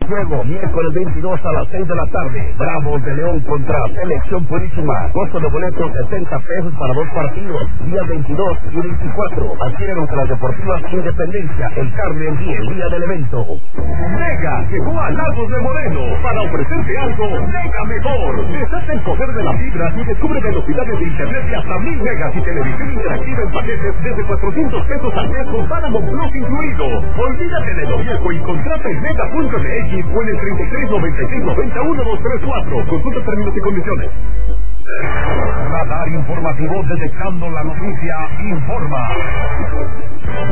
juego, miércoles 22 a las 6 de la tarde. Bravos de León contra Selección Purísima. Costo de boletos 70 pesos para 2 partidos, días 22 y 24. Adquieren las Deportivas Independencia, el Carmen y el día del evento. Mega llegó a Lagos de Moreno para ofrecerte algo mega mejor. Deshace el poder de la fibra y descubre velocidades de internet de hasta 1000 megas y televisión interactiva en paquetes desde 400 pesos al mes con Paramount Plus incluido. Olvídate de lo viejo y contrata en mega.mx o en el 3396901234. Consulta términos y condiciones. Radar informativo detectando la noticia informa.